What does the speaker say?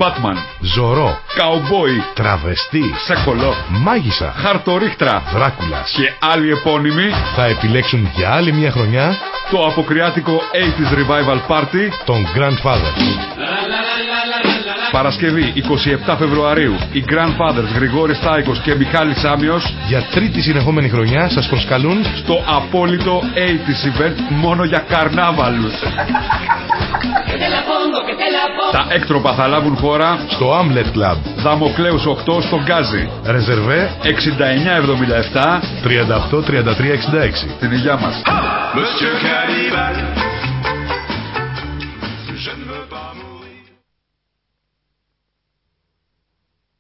Batman, Ζωρό, Καουμπόι, Τραβεστή, Σεκολό, Μάγισσα, Χαρτορίχτρα, Δράκουλας και άλλοι επώνυμοι θα επιλέξουν για άλλη μια χρονιά το αποκριάτικο 80's Revival Party τον Grandfather. Παρασκευή 27 Φεβρουαρίου, οι Grandfathers Γρηγόρης Τάικος και Μιχάλης Σάμιος Για τρίτη συνεχόμενη χρονιά σας προσκαλούν στο απόλυτο 80's event μόνο για καρνάβαλους. Τα έκτροπα θα λάβουν χώρα στο Amlet Club, Δαμοκλέους 8 στο Γκάζι. Ρεζερβέ 6977 38 33 66. Την υγειά μας. Monsieur Cadillac.